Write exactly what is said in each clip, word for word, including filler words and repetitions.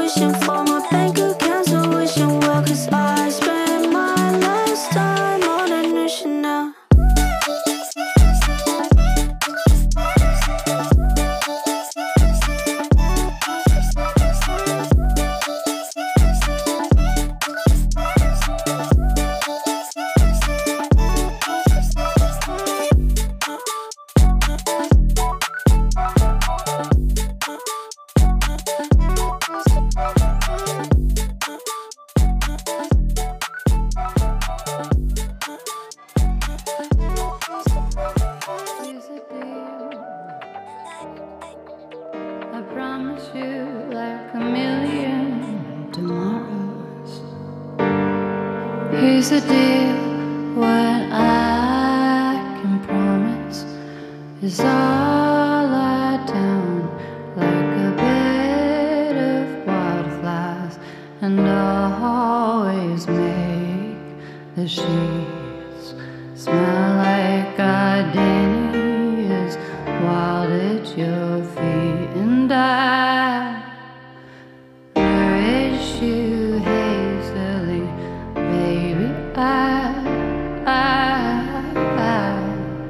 wishing for my bank accounts, so wishing well, cause I spent my last time on a new Chanel. Here's the deal, what I can promise is all lie down like a bed of wildflies, and I'll always make the sheets smell like gardenias wild at your feet, and I nourish you hazily. Baby, I, I, I,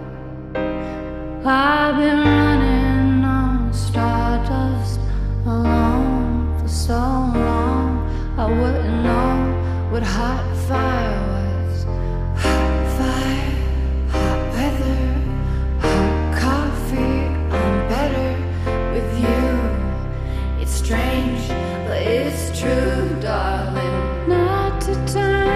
I've been running on stardust alone for so long. I wouldn't know what hot fire was. Hot fire, hot weather, hot coffee. I'm better with you. It's strange, but it's true, darling. Not to turn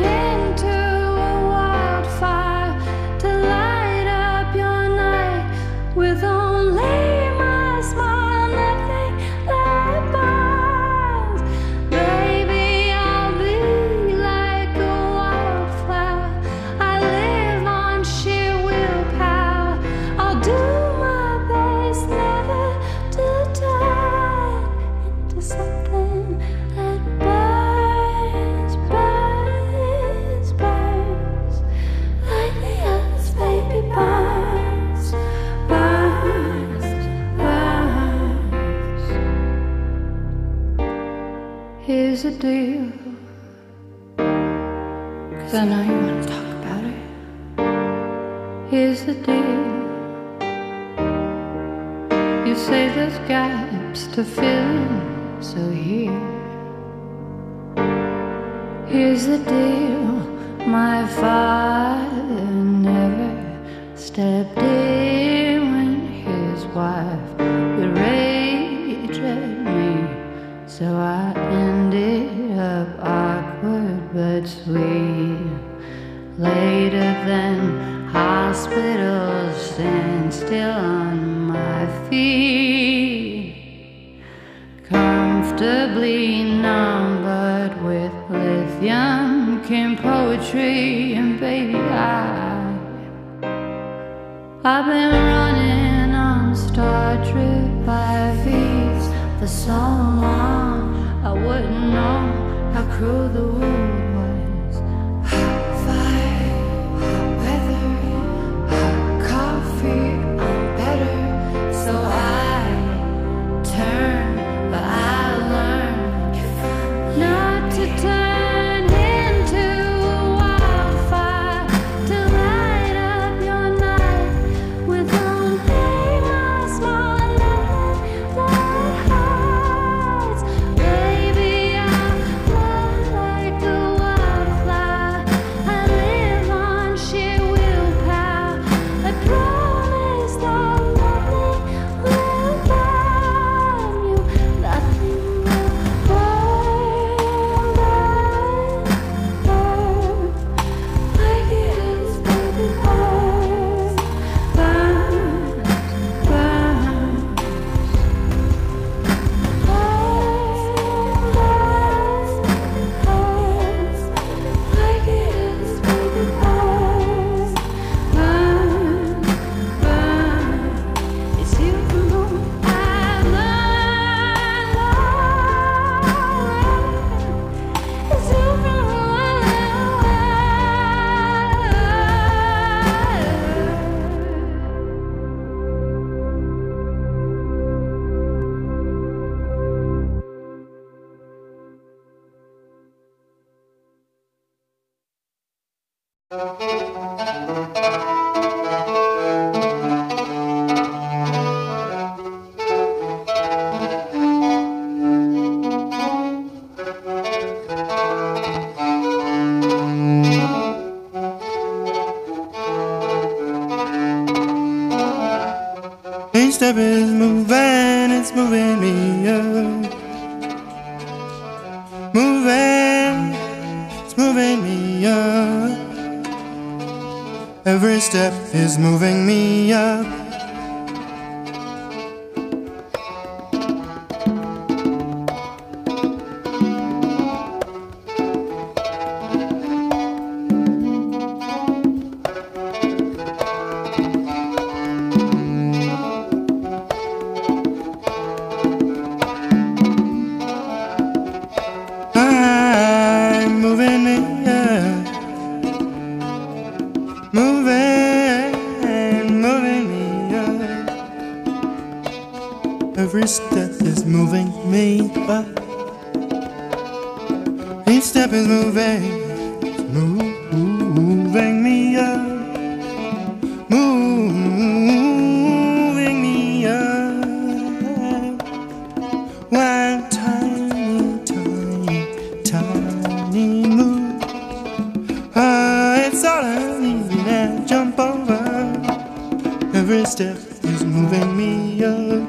with only my smile, nothing that binds. Baby, I'll be like a wildflower. I live on sheer willpower. I'll do my best never to turn into something that burns, burns, burns like the others, baby, burns. Here's the deal, cause I know you wanna talk about it. Here's the deal, you say there's gaps to fill in, so here. Here's the deal, my father never stepped in when his wife would rage at me, so I ended up awkward but sweet. Later than hospitals, stand still on my feet, comfortably numbered with lithium came poetry, and baby I I've been running on Star Trek by V's for so long, I wouldn't know how cruel the world was. Hot fire, hot weather, hot coffee, I'm better, so I turn, but I learn not to turn into a wildfire, to light up your night with only my small light that hides. Baby, I'm like Each step is moving, it's moving me up. Moving, it's moving me up. Every step is moving me up. I'm moving it up. Moving, moving me up. Every step is moving me up. Each step is moving, it's moving me up. Moving me up. One tiny, tiny, tiny move. Ah, it's all I need and jump over. Every step is moving me up.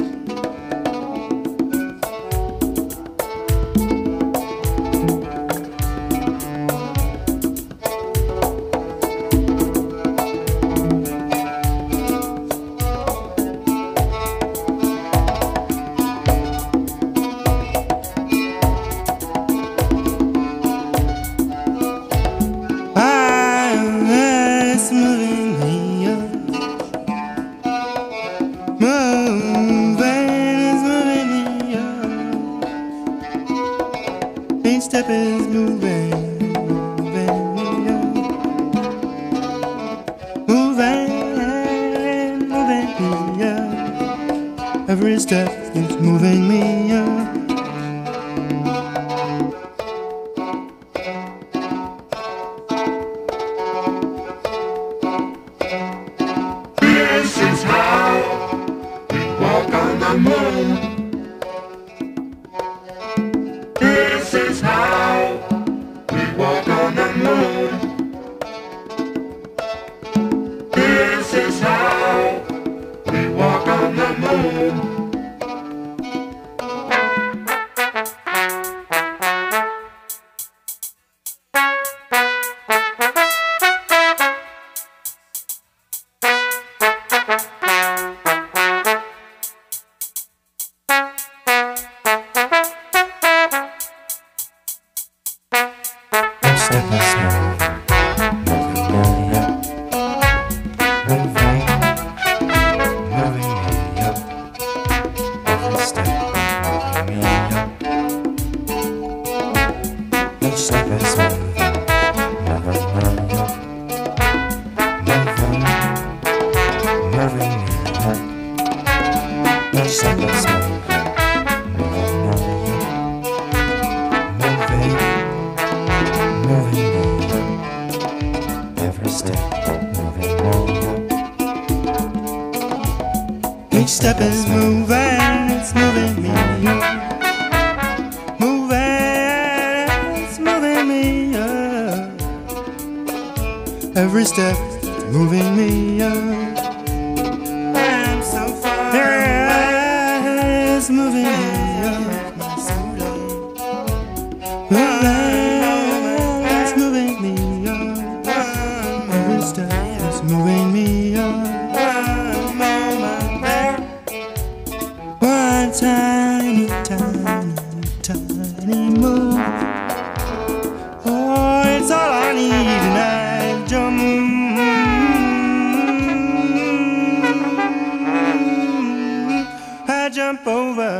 It's moving me up. Moving, it's moving me up. Each step is moving, moving me up. Moving, moving me up. Every step is moving me up. This is how we walk on the moon. This is how we walk on the moon. This is how we walk on the moon. Step is moving, moving me up. Moving, moving me up. Every step moving me up. Each step is moving, moving me up. Moving, moving me up. Each step is moving, moving me up. Moving. Moving me up. Every step moving me up. Each step is moving, it's moving me up. Moving, it's moving me up. Every step is moving me up. I'm so far away. It's moving me up. My soul. It's moving me up. Every step is moving me up. One tiny, tiny, tiny move. Oh, it's all I need, and I jump. I jump over.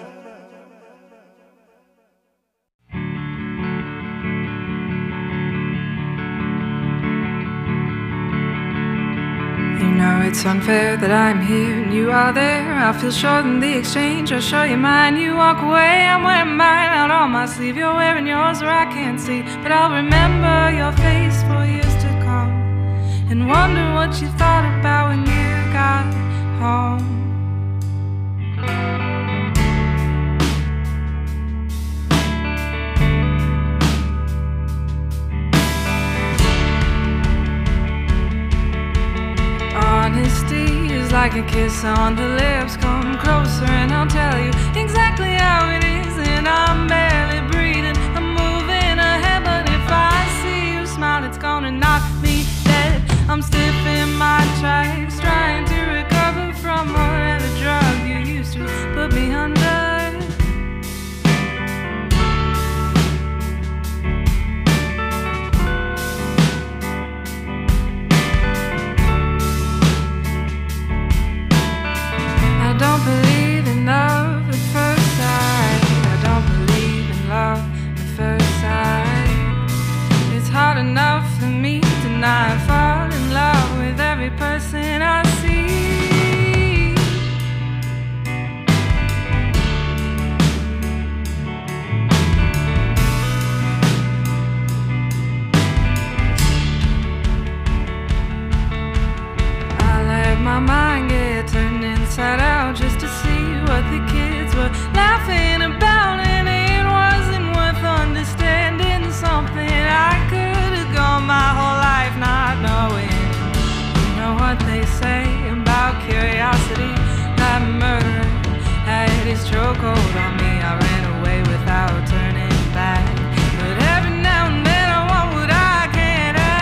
You know it's unfair that I'm here and you are there. I feel short in the exchange. I'll show you mine. You walk away, I'm wearing mine out on my sleeve. You're wearing yours where I can't see, but I'll remember your face for years to come. come and wonder what you thought about when you got home. Honesty is like a kiss on the lips. Come closer and I'll tell you exactly how it is. And I'm barely breathing, I'm moving ahead, but if I see you smile, it's gonna knock me dead. I'm stiff in my tracks, trying to recover from whatever drug you used to put me under. I don't believe in love at first sight. I don't believe in love at first sight. It's hard enough for me to not fall in love with every person I see. I let my mind get turned inside out just to see what the kids were laughing about, and it wasn't worth understanding something I could have gone my whole life not knowing. You know what they say about curiosity, that murder had his chokehold on me. I ran away without turning back, but every now and then I want what I can't have.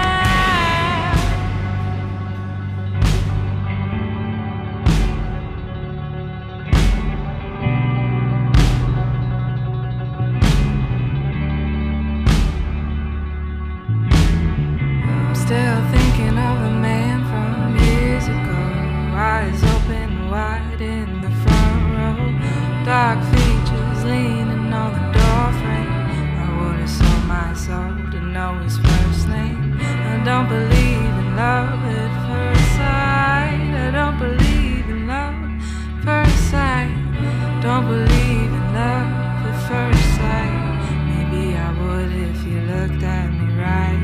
I'm still thinking of a man from years ago, eyes open wide in the front row, dark features leaning on the doorframe. I would have sold my soul to know his first name. I don't believe in love at first sight. I don't believe in love at first sight. Don't believe in love at first sight. Maybe I would if you looked at me right.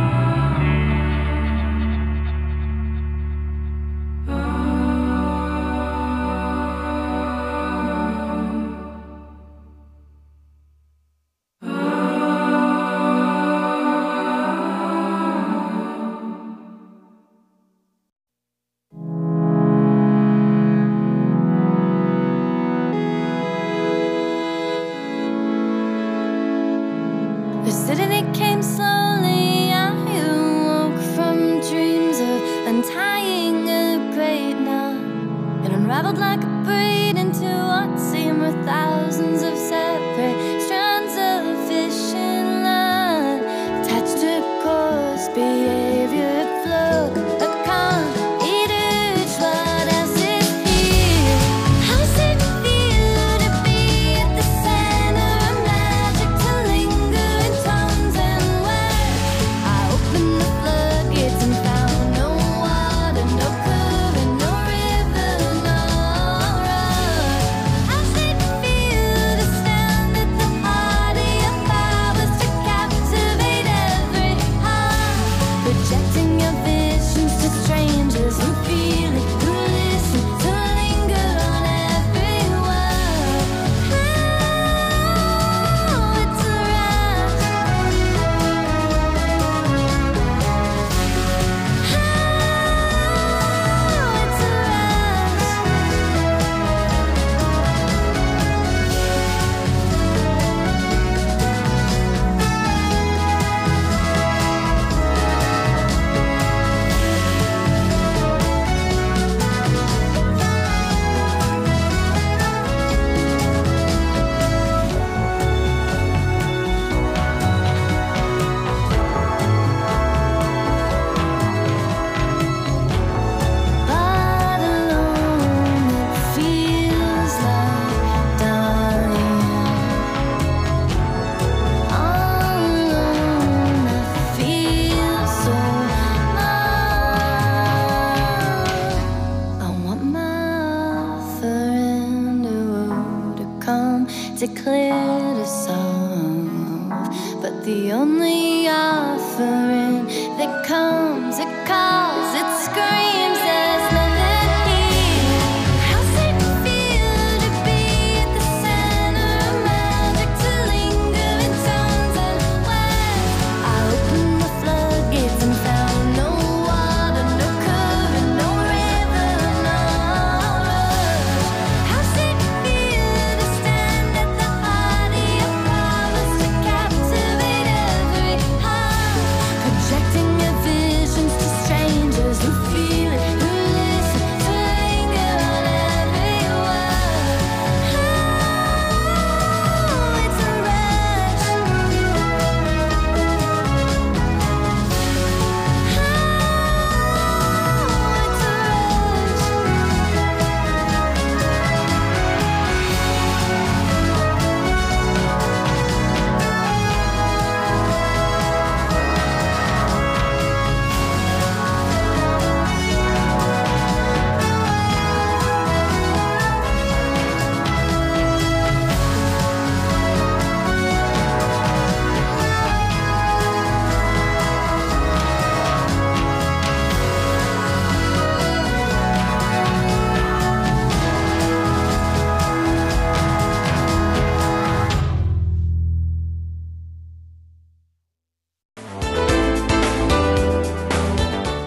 Oh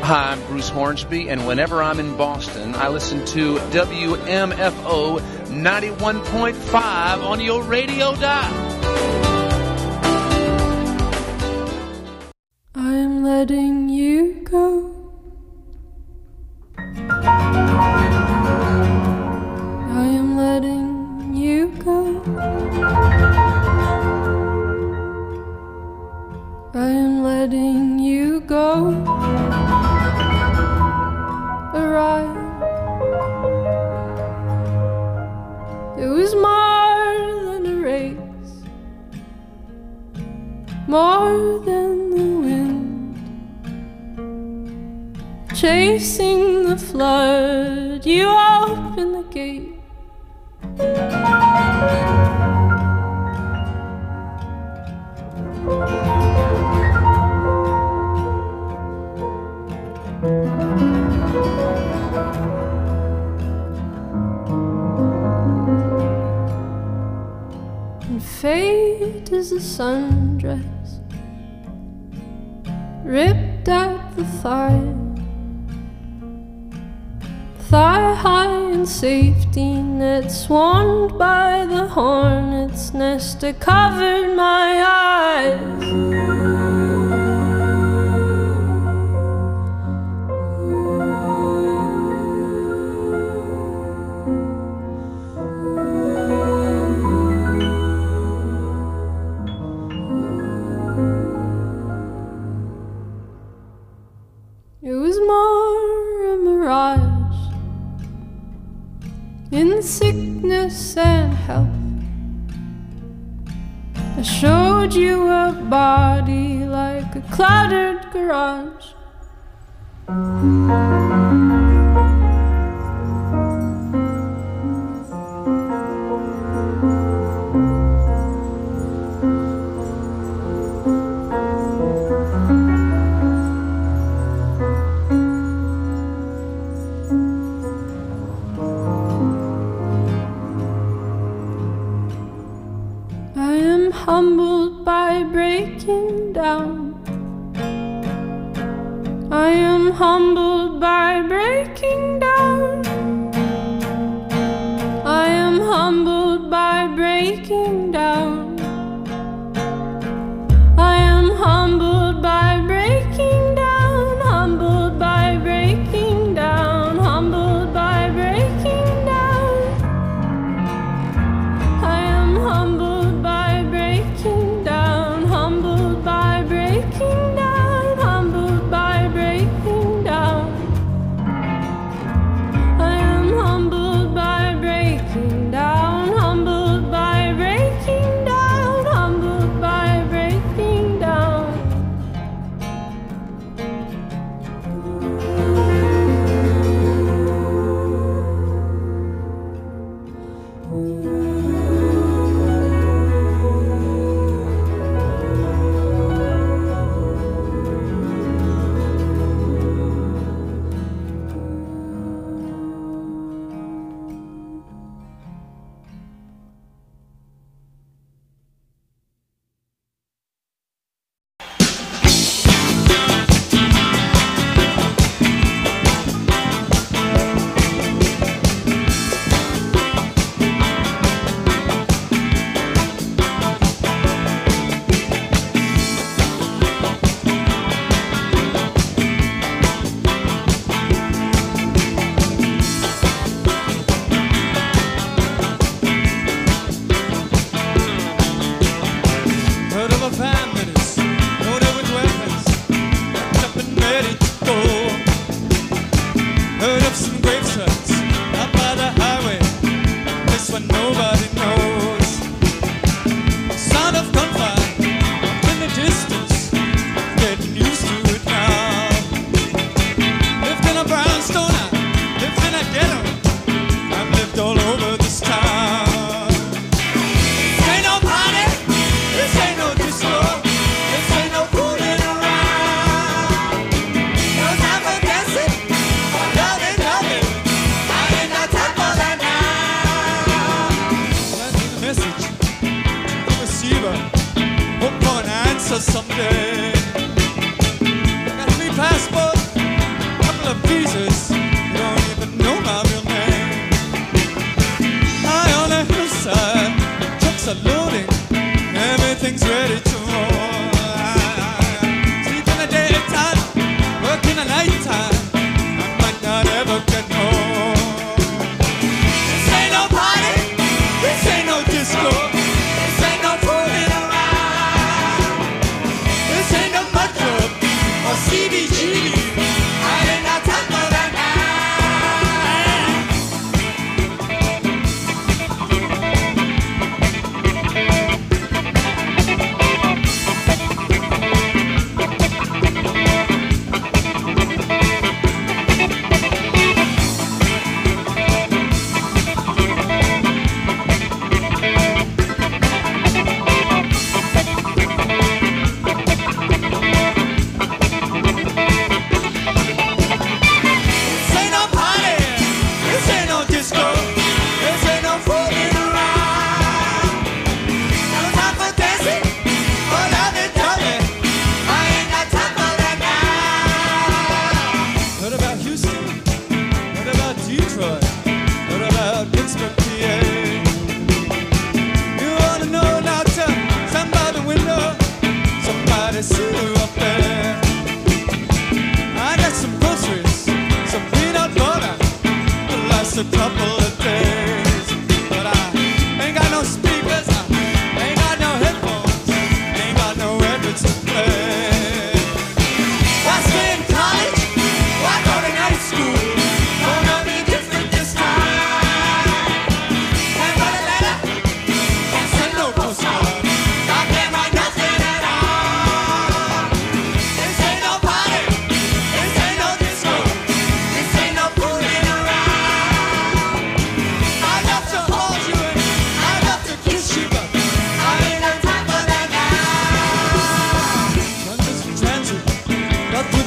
Hi, I'm Bruce Hornsby, and whenever I'm in Boston, I listen to W M F O ninety-one point five on your radio dial. I'm letting you go. I am letting you go. I am letting you go. Arrive. It was more than a race, more than the wind, chasing the flood. You opened the gate. And fate is a sundress ripped at the thigh, thigh high in safety net, swarmed by the hornet's nest that covered my eyes. It was more a mirage in sickness and health. I showed you a body like a cluttered garage. Humbled by breaking down. I am humbled by breaking down. I am humbled by breaking down. I am humbled by breaking down. Humbled by breaking down. Humbled by breaking down. I am humbled. Down, humbled by breaking down, humbled by breaking down.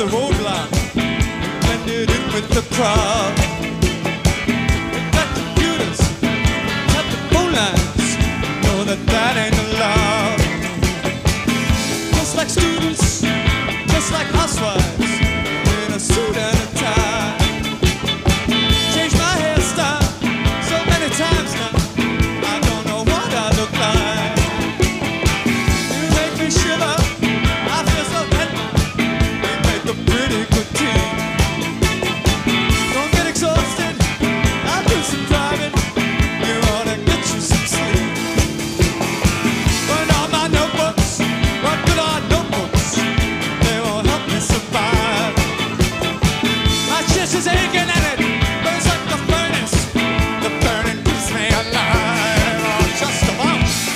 the roadblock, blended in with the crowd. We got computers, got the phone lines, know that that ain't allowed. Just like students, just like housewives, in a suit and a tie. Changed my hairstyle so many times now, I don't know what I look like. You make me shiver, I feel so tender. We make a pretty good team. Don't get exhausted, I'll do some driving. You ought to get you some sleep. Burn all my notebooks, what good are notebooks? They won't help me survive. My chest is aching and it burns like the furnace. The burning keeps me alive. Oh, just about.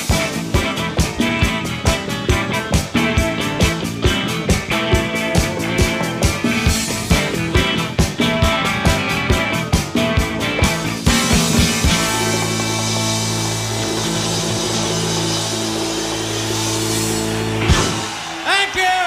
Thank you.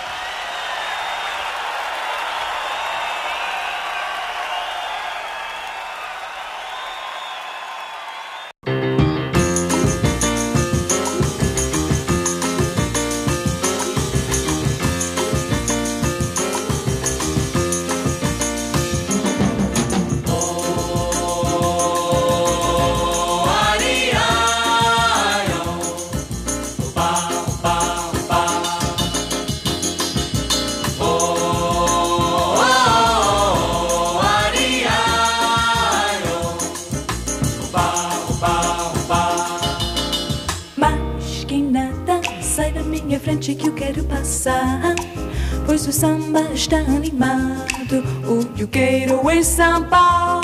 Mas que nada, sai da minha frente que eu quero passar. Pois o samba está animado, o que eu quero é samba.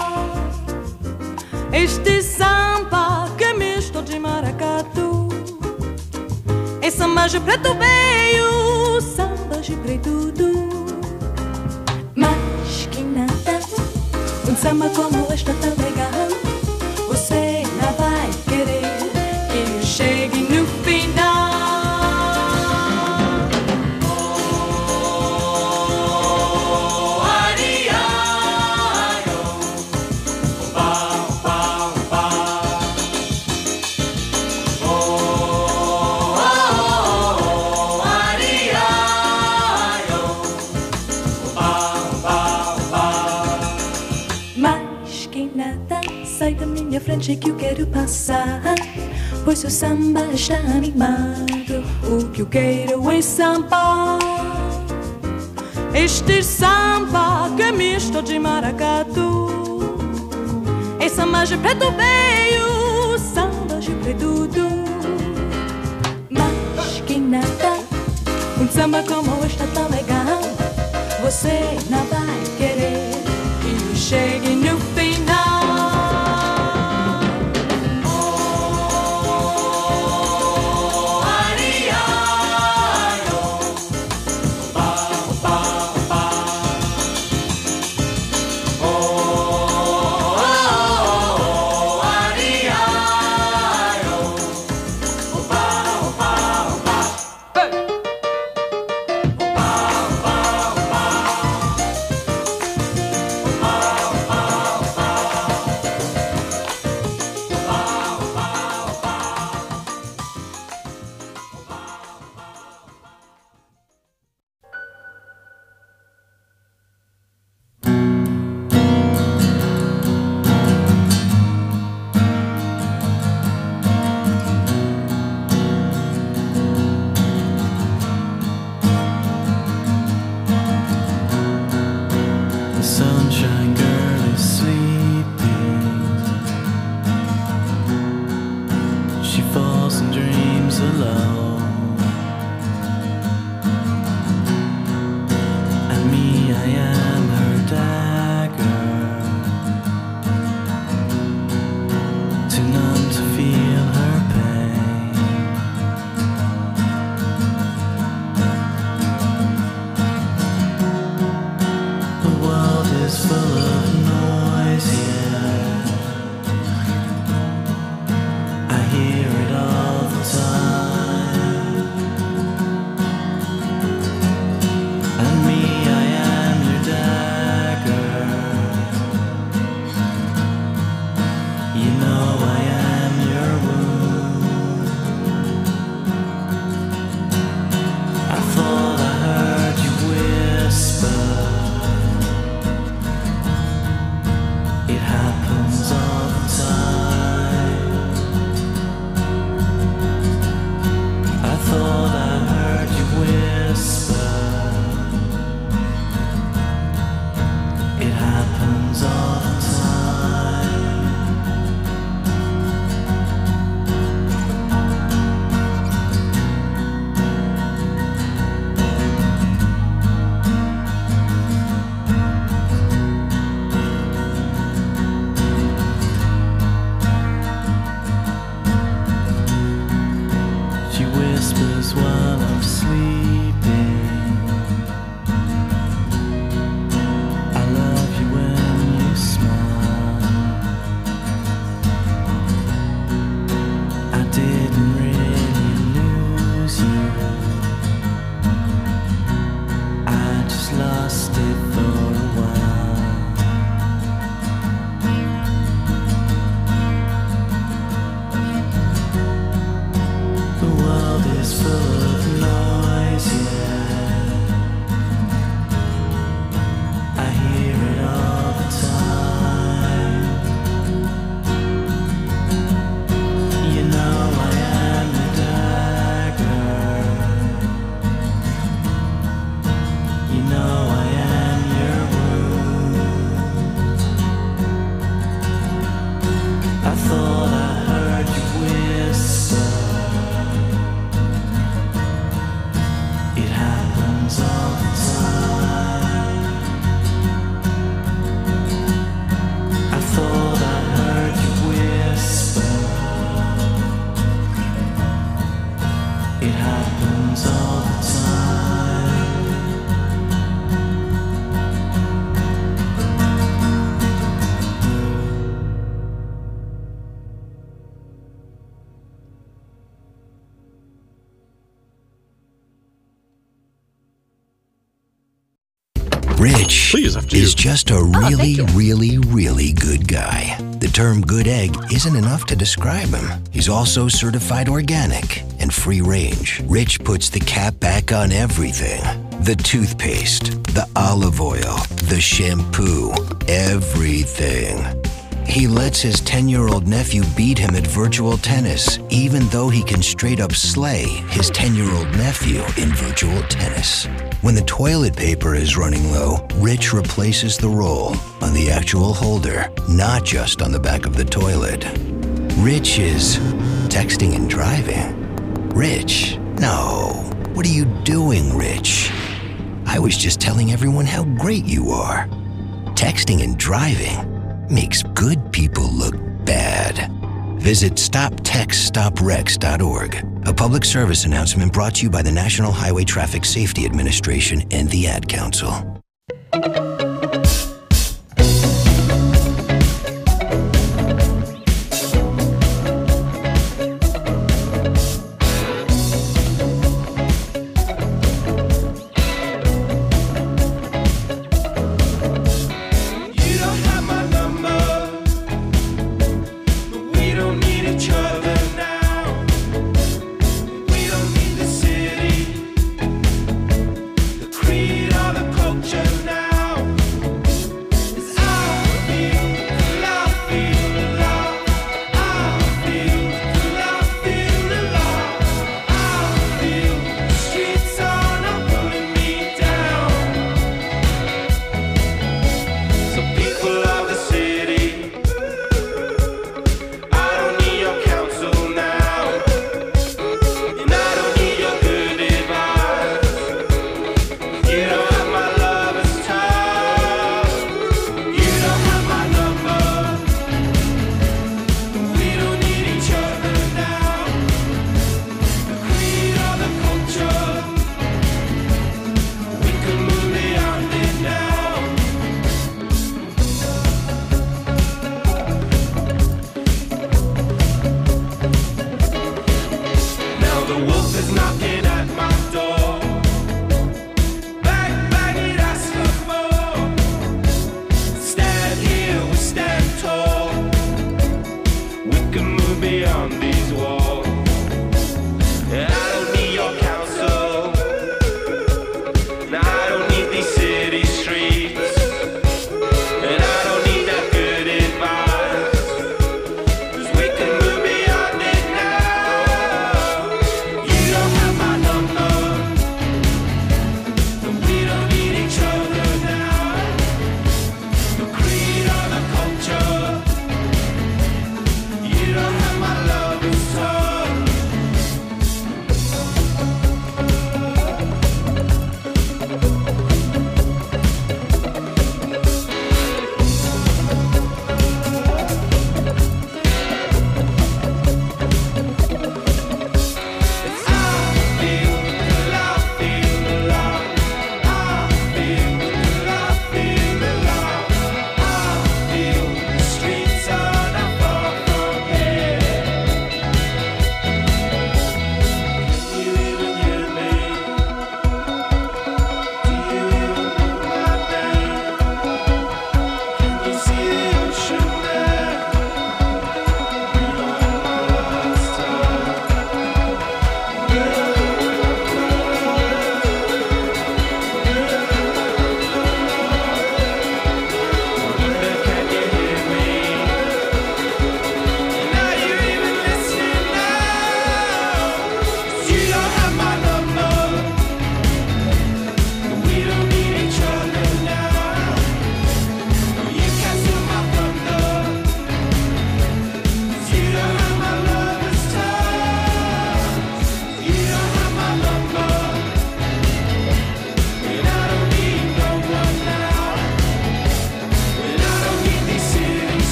Este samba que é misto de maracatu. É samba de preto veio, samba de preto do. Mas que nada, um samba como este é tão legal. Você não vai querer que eu chegue no final. Mas que nada, sai da minha frente que eu quero passar. Pois o samba está animado, o que eu quero é samba. Este samba que é misto de maracatu. É samba de preto veio, samba de preto do. Mas que nada, um samba como este é tão legal. Você não vai querer que eu chegue no final. Rich Please, after you. is just a really, really, really good guy. The term good egg isn't enough to describe him. He's also certified organic and free range. Rich puts the cap back on everything. The toothpaste, the olive oil, the shampoo, everything. He lets his ten-year-old nephew beat him at virtual tennis, even though he can straight up slay his ten-year-old nephew in virtual tennis. When the toilet paper is running low, Rich replaces the roll on the actual holder, not just on the back of the toilet. Rich is texting and driving. Rich, no. What are you doing, Rich? I was just telling everyone how great you are. Texting and driving makes good people look bad. Visit stop text stop wrecks dot org. A public service announcement brought to you by the National Highway Traffic Safety Administration and the Ad Council. Now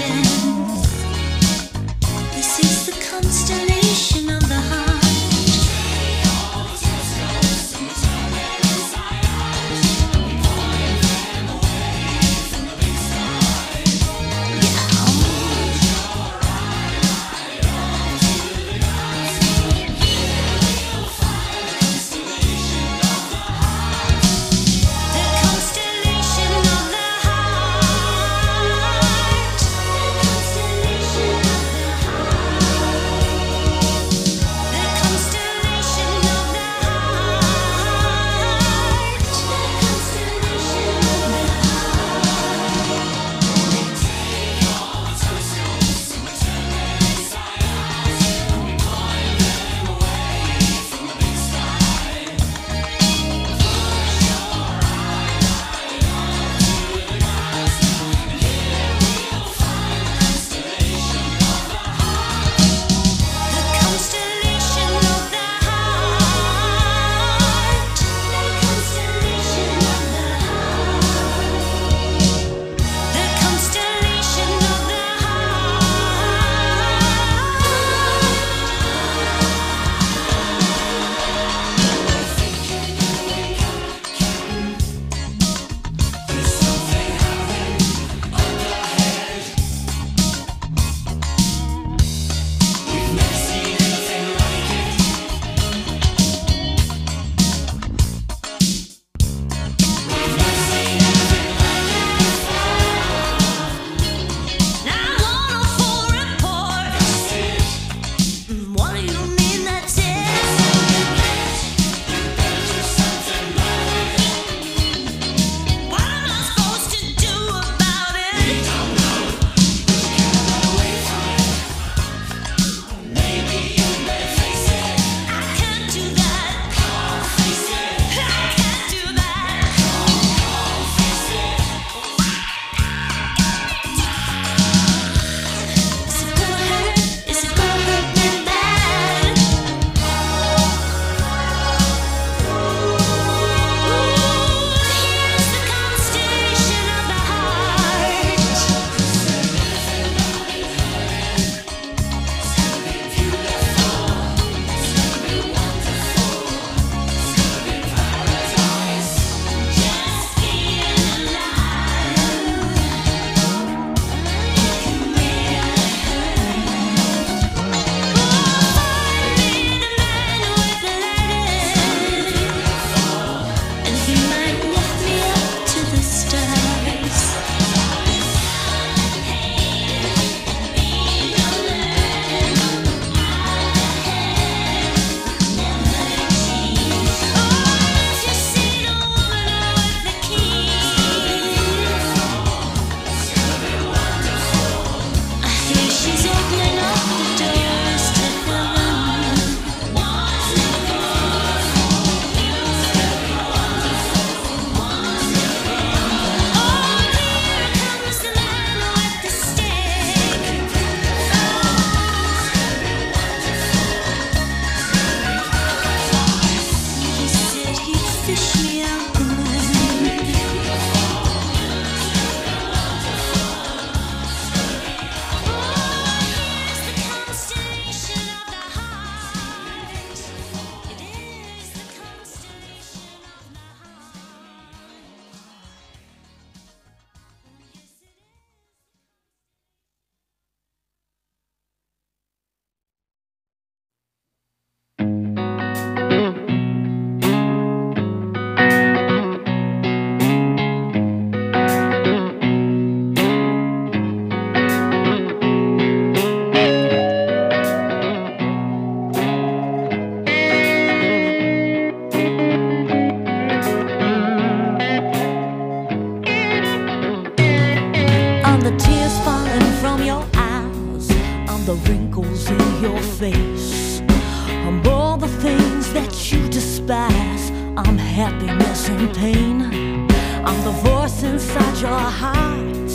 happiness and pain. I'm the voice inside your heart,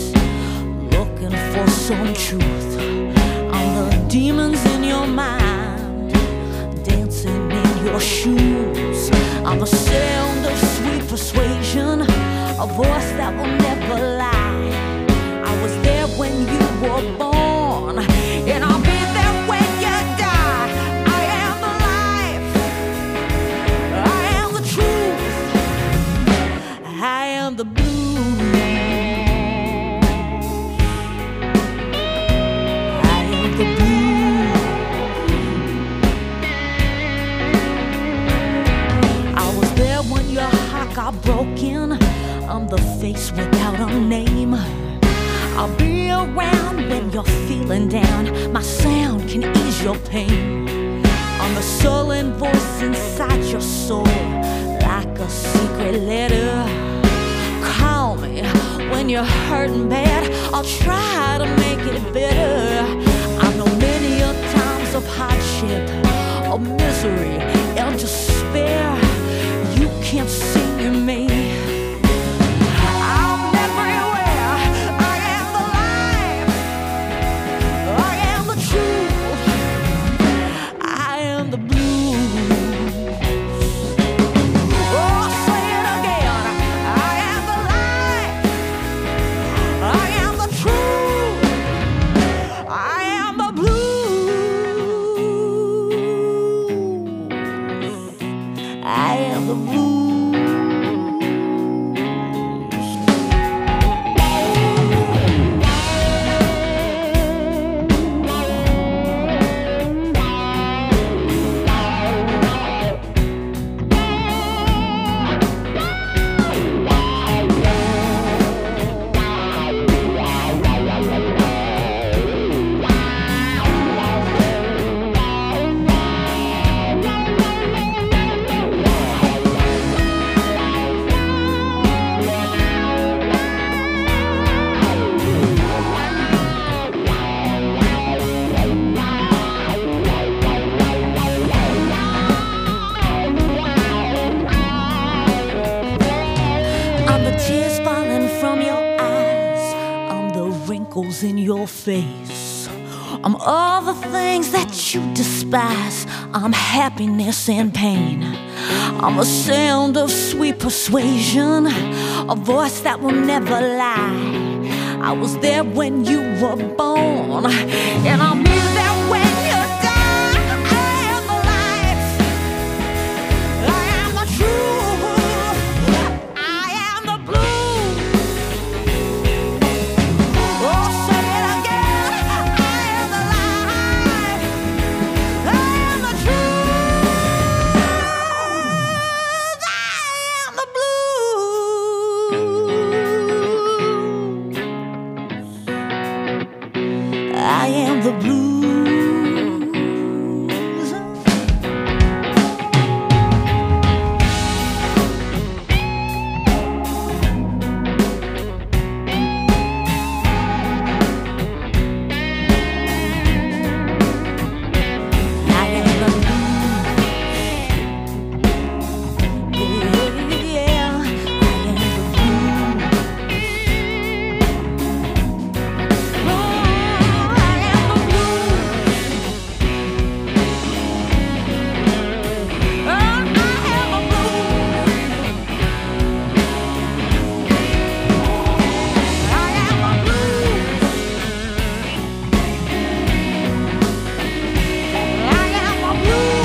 looking for some truth. I'm the demons in your mind, dancing in your shoes. I'm the sound of sweet persuasion, a voice that will never lie. I was there when you were name. I'll be around when you're feeling down. My sound can ease your pain. I'm the sullen voice inside your soul, like a secret letter. Call me when you're hurting bad. I'll try to make it better. I know many a times of hardship, of misery, and despair. You can't see me. I'm everywhere. I am the light. I am the truth. I am the blues. Oh, say it again. I am the light. I am the truth. I am the blues. I am the blues. I'm the tears falling from your eyes. I'm the wrinkles in your face. I'm all the things that you despise. I'm happiness and pain. I'm a sound of sweet persuasion, a voice that will never lie. I was there when you were born, and I'll be there when you die. I am the light. I am the truth. I am the blues. Oh, say it again. I am the light. I am the truth. I am the blues. I am the blues. I am the blues. Yeah, I am the blues. Oh, I am the blues. Oh, I am the blues. I am the blues. I am the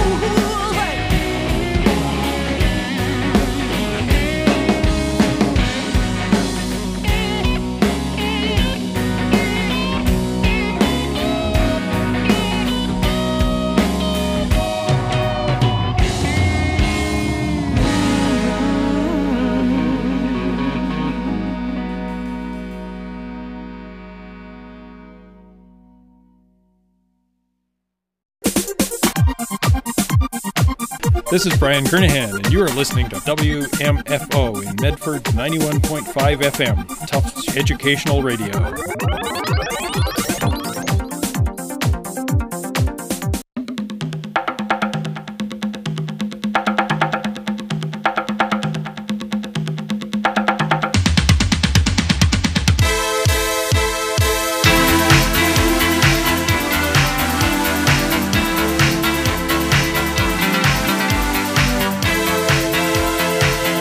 This is Brian Kernahan, and you are listening to W M F O in Medford ninety-one point five F M, Tufts Educational Radio.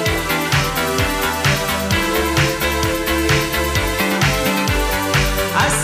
I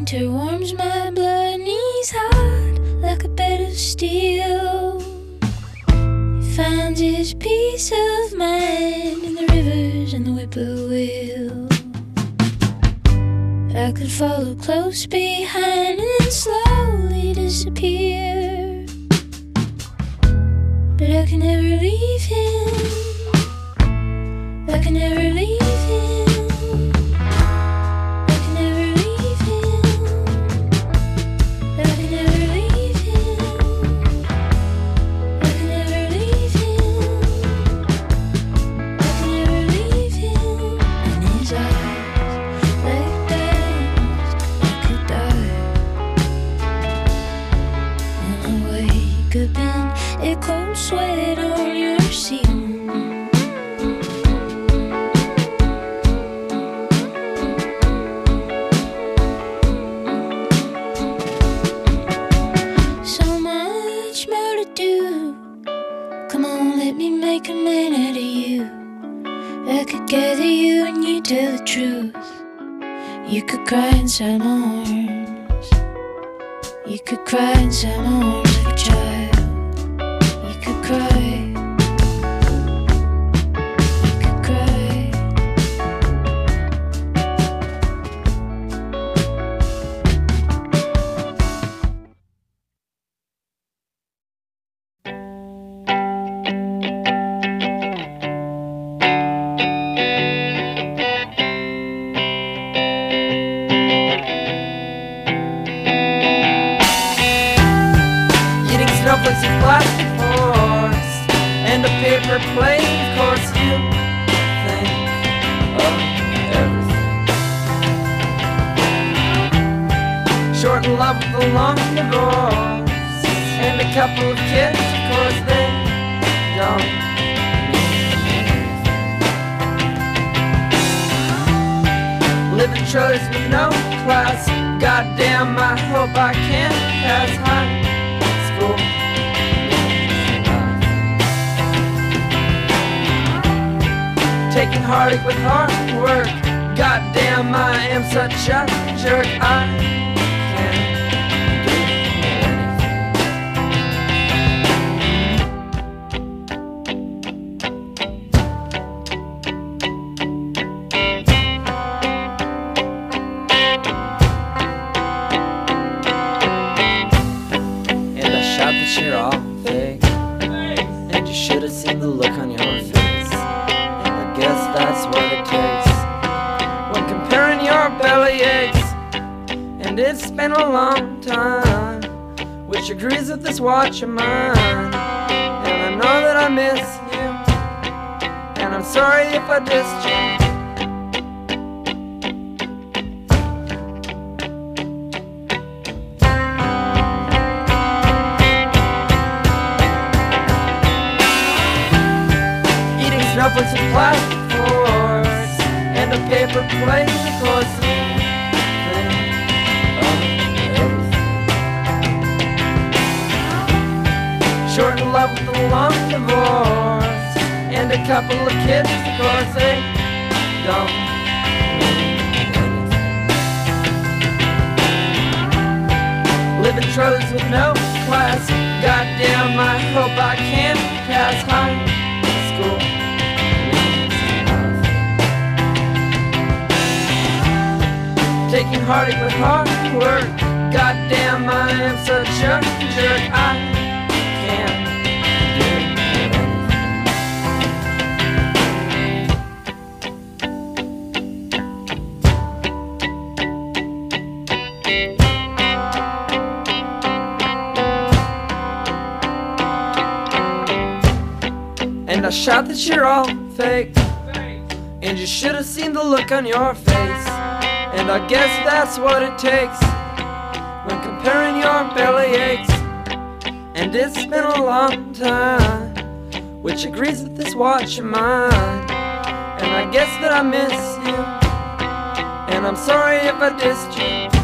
winter warms my blood, and he's hot like a bed of steel. He finds his peace of mind in the rivers and the whippoorwill. I could follow close behind and then slowly disappear, but I can never leave him. I can never leave him. I can never leave him. I can never leave him. I can never leave him. I can never leave him. And his eyes like diamonds, I could die. And I wake up in a cold sweat on your seat. Make a man out of you. I could gather you and you tell the truth. You could cry inside my arms. You could cry inside my arms like a child. You could cry. You could cry. Snowflakes of plastic horse and a paper plate. Of course you think of everything. Short in love with a long divorce and a couple of kids. Of course they don't mean anything. Living trailers with no class. Goddamn, I hope I can pass high school. Taking heartache with hard work. Goddamn, I am such a jerk. I can't do anything. And I shout that you're all fake, and you should have seen the look on your face. Guess that's what it takes when comparing your belly aches. And it's been a long time, which agrees with this watch of mine. And I know that I miss you, and I'm sorry if I dissed you. Snowflakes of plastic forks and a paper plate. Of course you think of everything. Short in love with a long divorce and a couple of kids. Of course they don't mean anything. Living trailers with no class. Goddamn, I hope I can pass high school. Taking heartache with hard work. Goddamn, I am such a jerk. I can't do. And I shout that you're all fake, and you should have seen the look on your face. And I guess that's what it takes when comparing your belly aches. And it's been a long time, which agrees with this watch of mine. And I guess that I miss you, and I'm sorry if I dissed you.